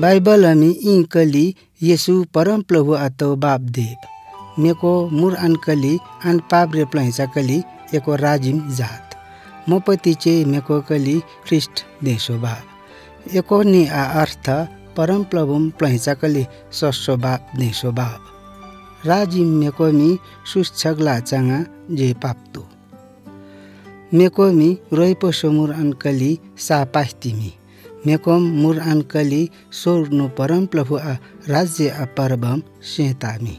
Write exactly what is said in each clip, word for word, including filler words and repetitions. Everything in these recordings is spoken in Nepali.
बाइबल में इंकली यीशु परम प्रभु आतो बाप देव मेको मुर अनकली अन पाप रे प्लैसा कली एको राजिम जात मोपतिचे मेको कली ख्रिस्ट देशो बाप एको नि आ अर्थ परम प्रभु प्लैसा कली सस्सो बाप देशो बाप राजिम मेको मी सुछगला चंगा जे पाप्तु मेको मी रोइपो सोमुर अनकली सा पास्तिमी मेकोम मुर अनकली सोर्नु परम प्रभु आ राज्य आ परबम सेतामी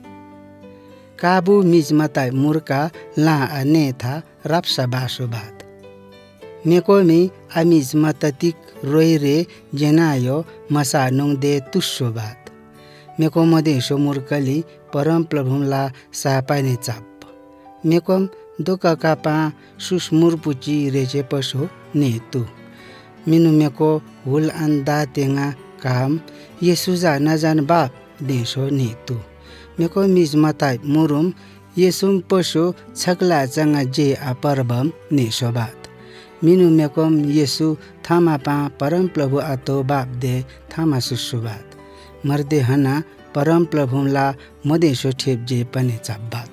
काबु मिजमताई मुरका ला अने था राप्सा बासो बात मेको मी अमिज मततिक रोइरे जेनायो मसा नुंग दे तुस्सो बात मेको मदेशो मुरकली परम प्रभुमला सापाने चाप मेकोम दोका कापा सुस्मुरपुची रेचे पसो नेतु मिनु मेको हुल अंदा तेंगा काम येसुजा नजान बाप देशो नेतु मेको मिजमताई मुरुम येसुम पसो छगला चंगा जे अपरबम नेसो बात मिनु मेकोम येसु थामा पा परम प्रभु आतो बाप दे थामा सुसु बात मर्दे हना परम प्रभुमला मदेशो ठेप जे पने चाबात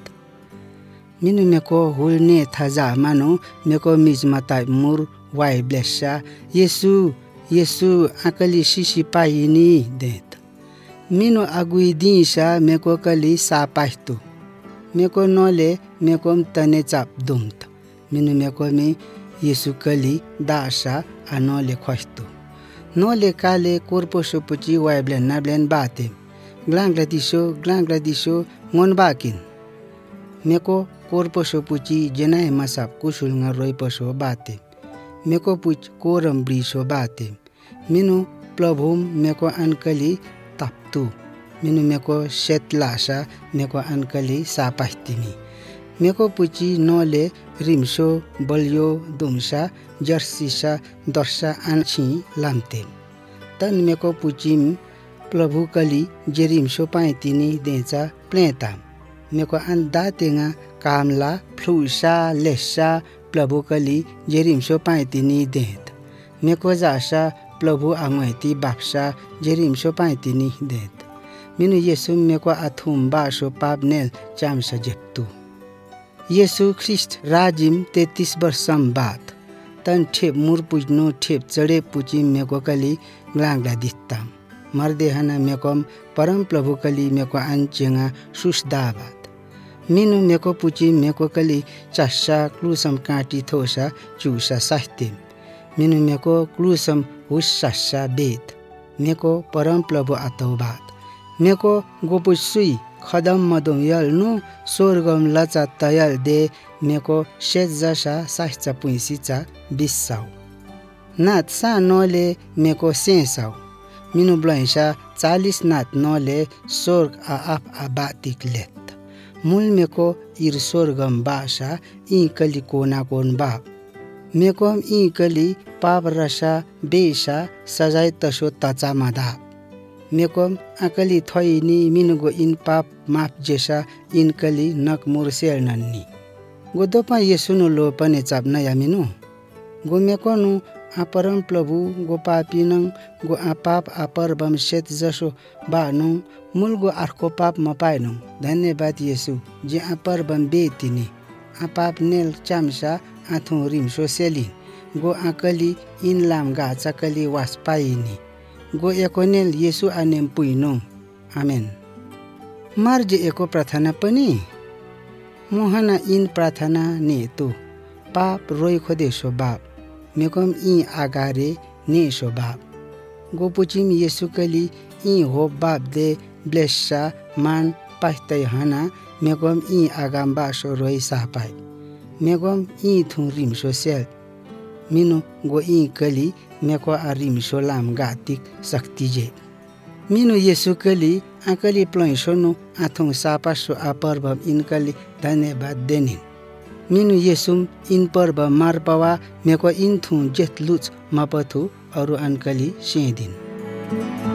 मिनु मेको हुल ने थाजा मानु मेको मिजमताई मुर वाई ब्लेसा येसु येसु अकली सिसी पाइनी देत मिनु अगुई दिसा मेको कली सा पास्तु मेको नले मेकोम तने चाप दुमत मिनु मेको मी येसु कली दासा अनले खस्तु नले काले कोरपोसो पुची वाई ब्लेन ना ब्लेन बाते ग्लांग्लादिसो ग्लांग्लादिसो मन बाकिन मेको कोरपोसो पुची जेनाय मसाप कुसुलंगा रोइपोसो बाते मेको पुच कोरम ब्रिसो बाते मिनु प्लभुम मेको अनकली ताप्तु मिनु मेको शेतलासा मेको अनकली सापास्तिमी मेको पुची नले रिमसो बलियो दुमसा जर्सीसा दर्सा आनछि लामते तन मेको पुचिम प्रभु कली जेरिमसो पाइतिनी देचा प्लेता मेको अंदा तेंगा कामला फ्लुसा लेसा प्रभु कली जेरिमसो पाइतिनी देत मेको जासा प्रभु आंगैती बापसा जेरिमसो पाइतिनी देत मिनु येसु मेको अथुम बासो पापनेल चामसा जेप्तु येसु ख्रिस्ट राजिम तैंतीस वर्षम बात तन ठेप मुर पुजनो ठेप चढ़े पुची मेको कली ग्लांगला दित्ताम मर्दे हना मेकोम परम प्रभु कली मेको अंचेंगा सुसदाबात मिनु मेको पुची मेको कली चासा क्लुसम काटी थोसा चूसा सास्तिम मिनु मेको क्लुसम हुस्सासा बेत मेको परम प्रभु आतोबात मेको गोपुसुई खदम मदम यल नु स्वर्गम लचा तयल दे मेको शेज जसा सास्चा पुइसिचा बिसाउ नात सा नले मेको सेसाउ मिनु ब्लैसा चालीस नात नले स्वर्ग आ आप आ बातिक लेत मूल मेको इर स्वर्गम बासा ई कली कोना कोन बाप मेकोम ई कली पाप रसा बेसा सजाय तसो तचा मादा मेकोम अकली थोइनी मिनुगो इन पाप माफ जेसा इन कली नक मुरसेल नन्नी गोदोपा येसुनु लो पने चाप नया मिनु गो मेकोनु अपरम प्रभु गो पापिनङ गो आपाप अपर बमसेत जसो बानु मूल गो अर्को पाप मपाइनु धन्यवाद येसु जे अपर बम बेतिनी आपाप नेल चामसा आथु रिमसो सेली गो आकली इन लाम गाचा कली वास पाइनी गो एकोनेल येसु आनेम पुइनु आमेन मार्ज एको प्रार्थना पनि मोहना इन प्रार्थना नेतु पाप रोइ खोदेसो बाप मेकोम ई आगारे नेसो बाप गोपुचिम येसु कली ई हो बाप दे ब्लेसा मान पास्तै हना मेकोम ई आगाम बासो रोइ सापाई मेकोम ई थु रिमसो सेल मिनु गो ई कली मेको आ रिमसो लाम गातिक शक्ति जे मिनु येसु कली आकली प्लैसोनु आथु सापासो अपरबम इनकली धन्यवाद देनिन मिनु येसुम इन पर्व मारपवा मेको इन थु जेत लुच मपथु अरु अनकली सेदिन